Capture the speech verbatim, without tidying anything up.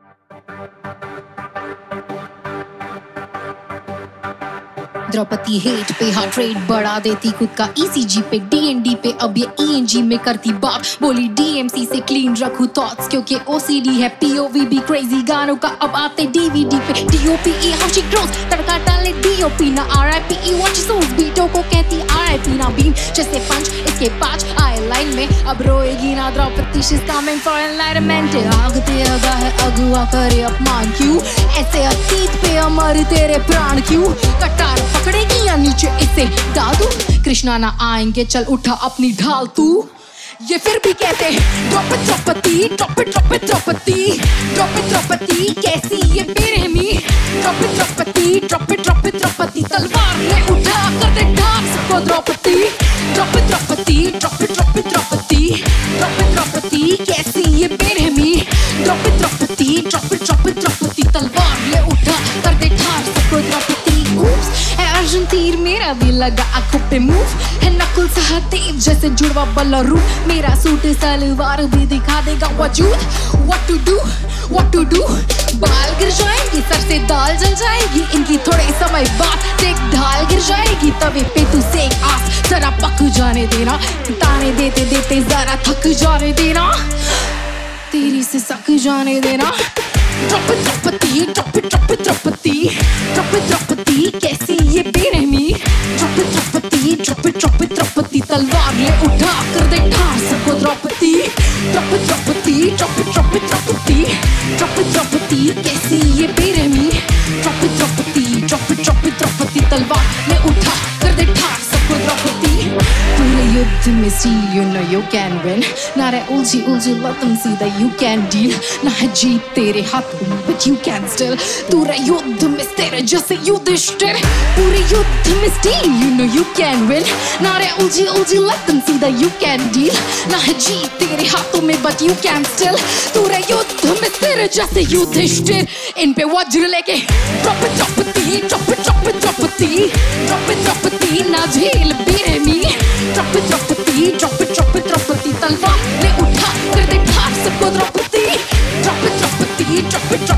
Draupadi hate पे heart rate बढ़ा देती खुद का ईसीजी पे डीएनडी पे अब ये ईएनजी में करती बात बोली डीएमसी से क्लीन रखूं थॉट्स क्योंकि ओसीडी है पीओवी भी क्रेजी गानों का अब आते डीवीडी पे डीओपीई हाउ शी ग्रोस तड़का डाले डीओपी ना आरआईपी वॉच सोस बीटों को कहती आरआईपी ना बीम जैसे पंच इसके पांच आए लाइन में अब रोएगी ना Draupadi she is coming for enlightenment आग पे अगा है अगुआ करे अपमान क्यों ऐसे अतीत पे अमर तेरे प्राण क्यों कटार पकड़ेगी या नीचे इसे डाल दूं कृष्णा ना आएंगे चल उठा अपनी ढाल तू ये फिर भी कहते drop it Draupadi drop it drop it Draupadi drop it Draupadi कैसी ये बेरहमी drop it Draupadi drop it drop it Draupadi तलवार ले उठा कर दे ढाल सबको Draupadi drop it Draupadi drop it drop it Draupadi drop it Draupadi कैसी ये बेरहमी drop it Draupadi drop it drop it Draupadi तलवार ले उठा कर दे ढाल सबको द्रौपदी है अर्जुन तीर मेरा भी लगा आंखों पे मूव है नकुल सहदेव जैसे जुड़वा बल्लरू मेरा सूट सलवार भी दिखा देगा वजूद what to do what to do बाल गिर जाएंगी सर से दाल जल जाएगी इनकी थोड़े समय बाद देख ढाल गिर जाएगी तवे पे तू सेक आस जरा पक जाने देना ताने देते देते जरा थक जाने देना तेरी से सक जाने देना drop it Draupadi drop it drop it Draupadi drop it Draupadi कैसी ये बेरहमी drop it Draupadi drop it drop it Draupadi तलवार ले उठा कर दे ढाल सबको Draupadi drop it Draupadi drop it drop it Draupadi drop it Draupadi कैसी ये बेरहमी drop it Draupadi drop it drop it Draupadi तलवार ले उठा कर दे ढाल सबको द्रौपदी पूरे युद्ध में still you know you can win ना रे उलझी उलझी let them see that you can deal ना है जीत तेरे हाथों में but you can still तू रे युद्ध में तेरे जैसे युधिष्ठिर पूरे युद्ध में still you know you can win ना रे उलझी उलझी let them see that you can deal ना है जीत तेरे हाथों में but you can still तू रे युद्ध में तेरे जैसे युधिष्ठिर इन पे वज्र लेके drop it Draupadi drop it drop it Draupadi drop it Draupadi ना झेल बेरहमी drop it Draupadi drop it drop it Draupadi तलवार ले उठा कर दे ढाल सबको Draupadi drop it Draupadi drop it drop